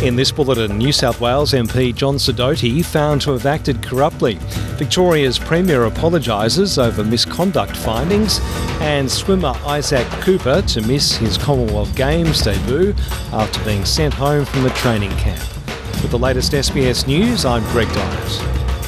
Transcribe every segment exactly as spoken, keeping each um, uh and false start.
In this bulletin, New South Wales M P John Sidoti found to have acted corruptly. Victoria's Premier apologises over misconduct findings, and swimmer Isaac Cooper to miss his Commonwealth Games debut after being sent home from a training camp. With the latest S B S News, I'm Greg Dyett.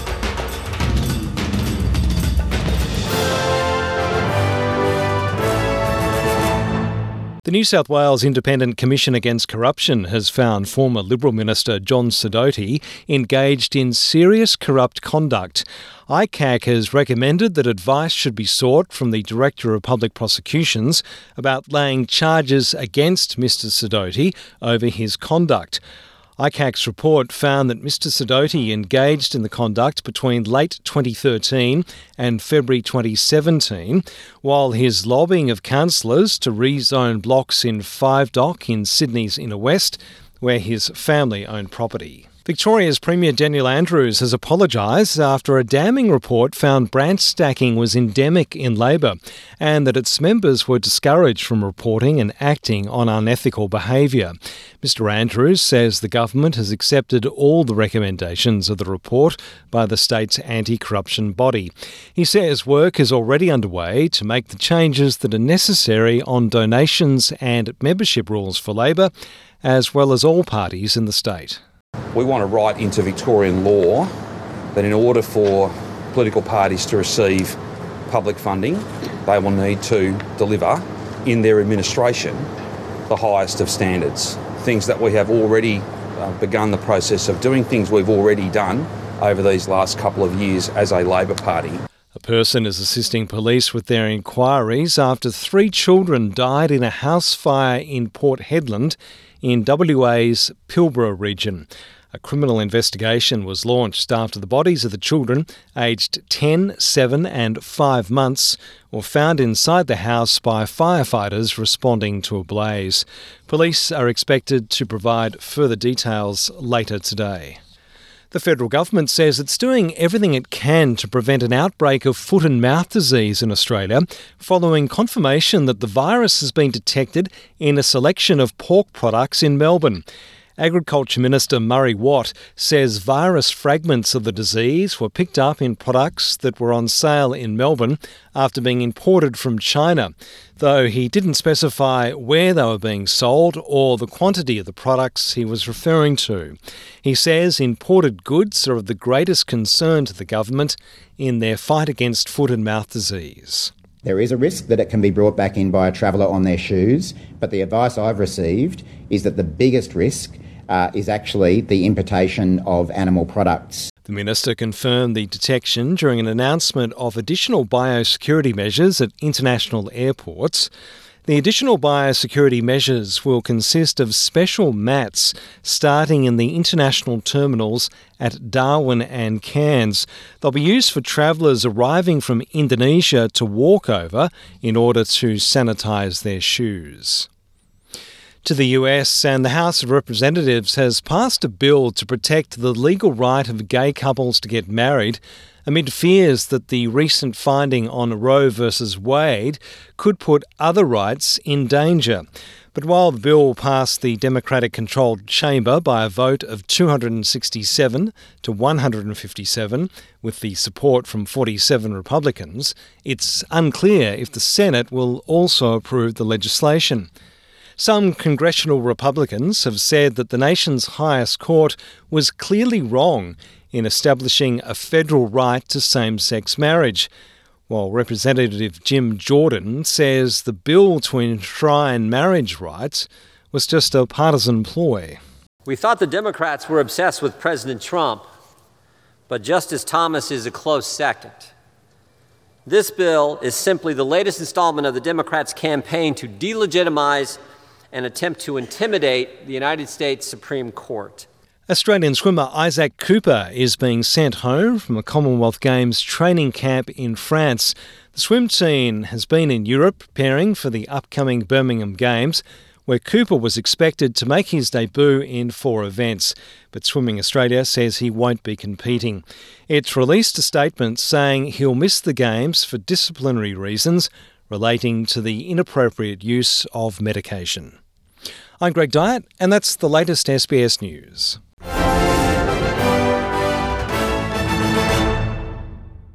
The New South Wales Independent Commission Against Corruption has found former Liberal Minister John Sidoti engaged in serious corrupt conduct. I C A C has recommended that advice should be sought from the Director of Public Prosecutions about laying charges against Mr Sidoti over his conduct. I C A C's report found that Mr Sidoti engaged in the conduct between late twenty thirteen and February twenty seventeen, while his lobbying of councillors to rezone blocks in Five Dock in Sydney's Inner West, where his family owned property. Victoria's Premier Daniel Andrews has apologised after a damning report found branch stacking was endemic in Labor and that its members were discouraged from reporting and acting on unethical behaviour. Mr Andrews says the government has accepted all the recommendations of the report by the state's anti-corruption body. He says work is already underway to make the changes that are necessary on donations and membership rules for Labor, as well as all parties in the state. We want to write into Victorian law that in order for political parties to receive public funding, they will need to deliver in their administration the highest of standards. Things that we have already uh, begun the process of doing, things we've already done over these last couple of years as a Labor Party. A person is assisting police with their inquiries after three children died in a house fire in Port Hedland in W A's Pilbara region. A criminal investigation was launched after the bodies of the children, aged ten, seven and five months, were found inside the house by firefighters responding to a blaze. Police are expected to provide further details later today. The federal government says it's doing everything it can to prevent an outbreak of foot and mouth disease in Australia, following confirmation that the virus has been detected in a selection of pork products in Melbourne. Agriculture Minister Murray Watt says virus fragments of the disease were picked up in products that were on sale in Melbourne after being imported from China, though he didn't specify where they were being sold or the quantity of the products he was referring to. He says imported goods are of the greatest concern to the government in their fight against foot and mouth disease. There is a risk that it can be brought back in by a traveller on their shoes, but the advice I've received is that the biggest risk uh, is actually the importation of animal products. The Minister confirmed the detection during an announcement of additional biosecurity measures at international airports. The additional biosecurity measures will consist of special mats starting in the international terminals at Darwin and Cairns. They'll be used for travellers arriving from Indonesia to walk over in order to sanitise their shoes. To the U S, and the House of Representatives has passed a bill to protect the legal right of gay couples to get married amid fears that the recent finding on Roe versus Wade could put other rights in danger. But while the bill passed the Democratic-controlled chamber by a vote of two hundred sixty-seven to one hundred fifty-seven, with the support from forty-seven Republicans, it's unclear if the Senate will also approve the legislation. Some congressional Republicans have said that the nation's highest court was clearly wrong in establishing a federal right to same-sex marriage, while Representative Jim Jordan says the bill to enshrine marriage rights was just a partisan ploy. We thought the Democrats were obsessed with President Trump, but Justice Thomas is a close second. This bill is simply the latest installment of the Democrats' campaign to delegitimize and attempt to intimidate the United States Supreme Court. Australian swimmer Isaac Cooper is being sent home from a Commonwealth Games training camp in France. The swim team has been in Europe preparing for the upcoming Birmingham Games, where Cooper was expected to make his debut in four events, but Swimming Australia says he won't be competing. It's released a statement saying he'll miss the Games for disciplinary reasons relating to the inappropriate use of medication. I'm Greg Dyett, and that's the latest S B S News.